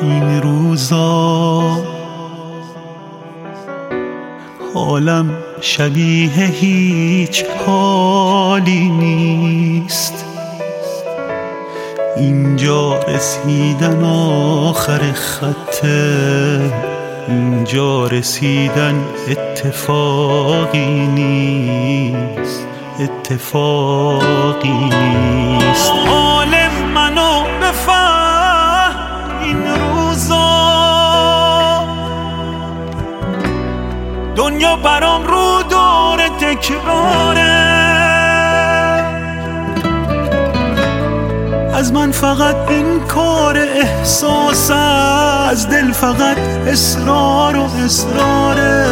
این روزا حالم شبیه هیچ حالی نیست. اینجا رسیدن آخر خطه، اینجا رسیدن اتفاقی نیست، اتفاقی نیست. حال منو بفهم این روزا، دنیا برام رو دور تکراره. از من فقط انکار احساس، از دل فقط اصرار و اصراره،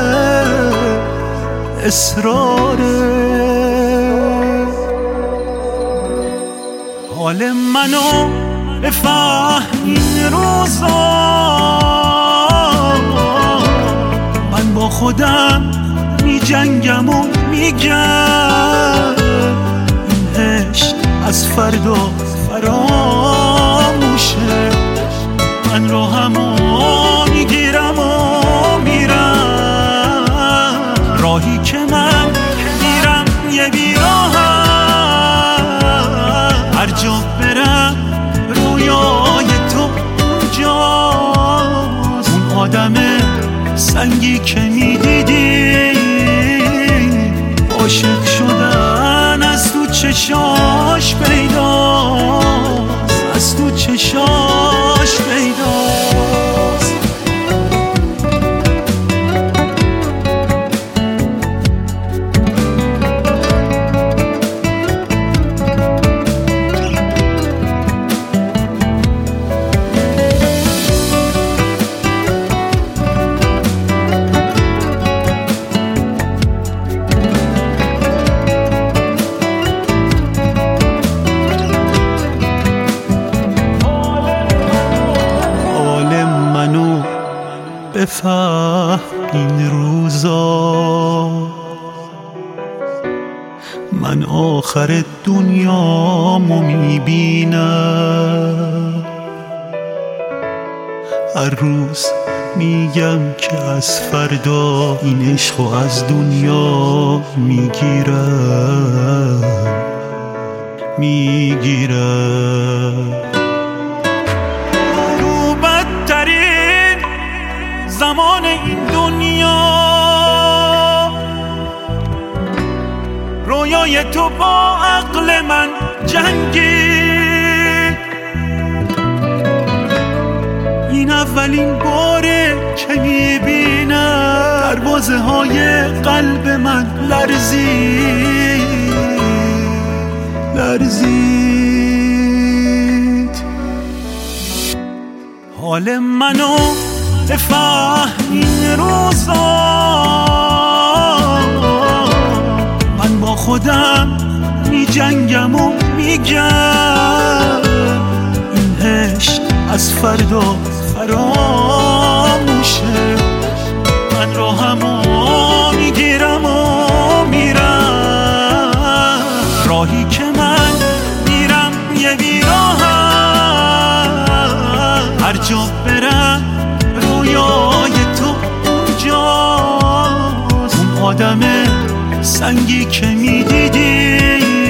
اصراره. حال منو بفهم این روزا، من با خودم می جنگم و میگم این عشق از فردا فراموشه. من رو همو میگیرم و میرم، راهی که من میرم یه بیراهم. هر جا برم رویای تو اونجاست، اون آدم سنگی که میدیدی. عاشق شدن از تو چشاش پیداست، از تو چشاش پیداست. بفهم این روزا، من آخر دنیامو میبینم. هر روز میگم که از فردا این عشقو از دنیا میگیرم، میگیرم. زمان این دنیا رویای تو با عقل من جنگید. این اولین باره که میبینم دروازه های قلب من لرزید، لرزید. حال منو بفهم این روزا، من با خودم می جنگم و میگم این عشق از فردا فراموشه. من رو همو میگیرم و میرم، راهی که من میرم یه بیراهم. هر جا برم رویای تو اونجاست، اون آدم سنگی که میدیدی.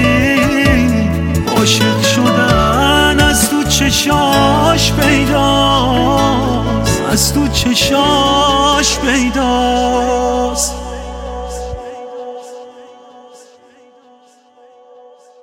عاشق شدن از تو چشاش پیداست، از تو چشاش پیداست.